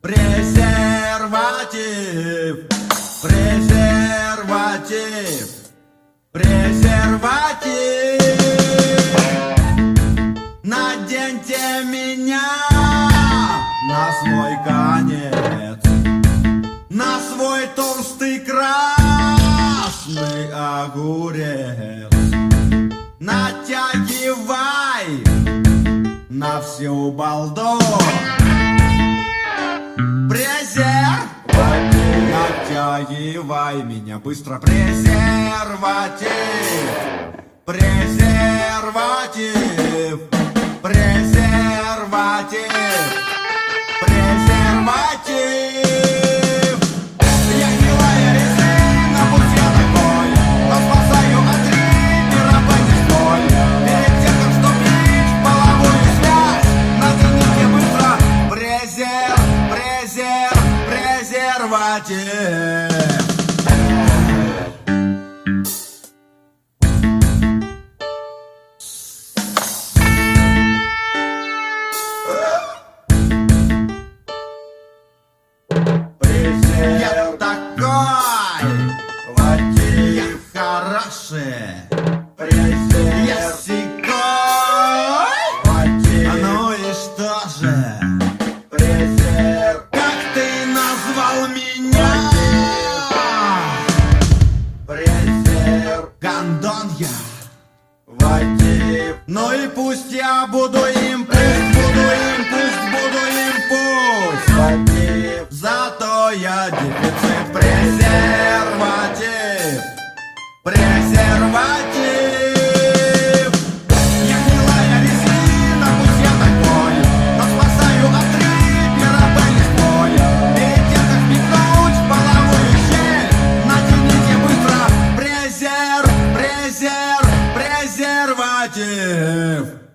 Презерватив, презерватив, презерватив. Наденьте меня на свой конец, на свой толстый красный огурец. Натягивай на всю балду презерватив. Натягивай меня быстро, презерватив, презерватив, презерватив, презерватив. Я гнилая резина, будь я такой, но спасаю от рипера понеслой. Перед тем, как вступить в половую связь, натяните быстро презерватив. Я такой, я хороший, я сикой. А ну и что же? Как ты назвал меня? Гондон я. Ну и пусть я буду им, пусть буду им, пусть буду им, пусть. Зато я дефицит. Презерватив, презерватив. Я гнилая резина, пусть я такой, но спасаю от рипера понеслой. Перед тем, как впихнуть в половую щель, натяните быстро презерватив.